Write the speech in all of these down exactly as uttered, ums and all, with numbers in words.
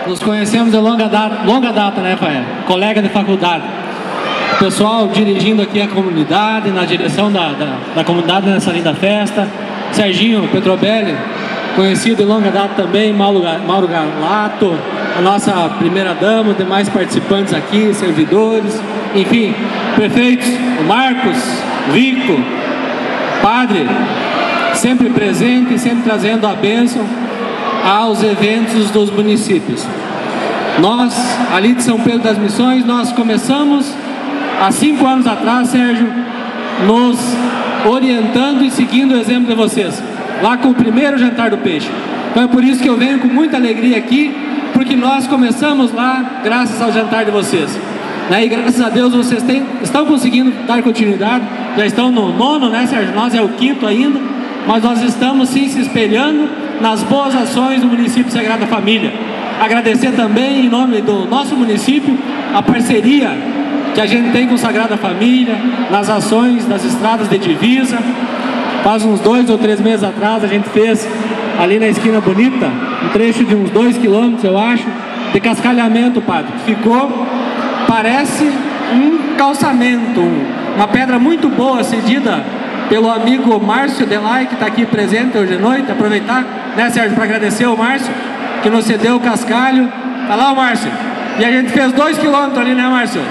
Nos conhecemos de longa data, longa data, né, pai? Colega de faculdade. O pessoal dirigindo aqui a comunidade, na direção da, da, da comunidade nessa linda festa. Serginho Petrobelli, conhecido de longa data também, Mauro, Mauro Galato, a nossa primeira dama, demais participantes aqui, servidores, enfim, prefeitos, o Marcos, Vico, padre, sempre presente e sempre trazendo a bênção aos eventos dos municípios. Nós, ali de São Pedro das Missões, nós começamos há cinco anos atrás, Sérgio, nos orientando e seguindo o exemplo de vocês, lá com o primeiro jantar do peixe. Então é por isso que eu venho com muita alegria aqui, porque nós começamos lá graças ao jantar de vocês, né? E graças a Deus vocês têm, estão conseguindo dar continuidade, já estão no nono, né, Sérgio? Nós é o quinto ainda, mas nós estamos sim se espelhando nas boas ações do município Sagrada Família. Agradecer também, em nome do nosso município, a parceria que a gente tem com Sagrada Família, nas ações das estradas de divisa. Faz uns dois ou três meses atrás, a gente fez ali na Esquina Bonita, um trecho de uns dois quilômetros, eu acho, de cascalhamento, padre. Ficou, parece um calçamento, uma pedra muito boa, cedida pelo amigo Márcio Delay, que está aqui presente hoje à noite. Aproveitar, né, Sérgio, para agradecer ao Márcio, que nos cedeu o cascalho. Tá lá o Márcio. E a gente fez dois quilômetros ali, né, Márcio?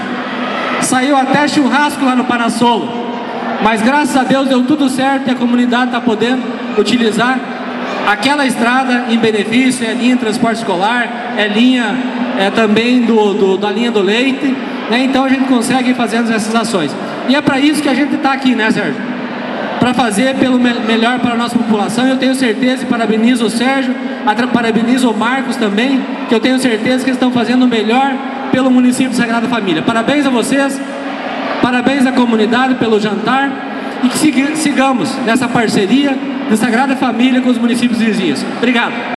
Saiu até churrasco lá no Parassolo. Mas graças a Deus deu tudo certo e a comunidade está podendo utilizar aquela estrada em benefício. É linha de transporte escolar, é linha é, também do, do, da linha do leite, né? Então a gente consegue ir fazendo essas ações. E é para isso que a gente está aqui, né, Sérgio? Para fazer pelo me melhor para a nossa população. Eu tenho certeza, e parabenizo o Sérgio, parabenizo o Marcos também, que eu tenho certeza que eles estão fazendo o melhor pelo município de Sagrada Família. Parabéns a vocês, parabéns à comunidade pelo jantar, e que sigamos nessa parceria de Sagrada Família com os municípios vizinhos. Obrigado.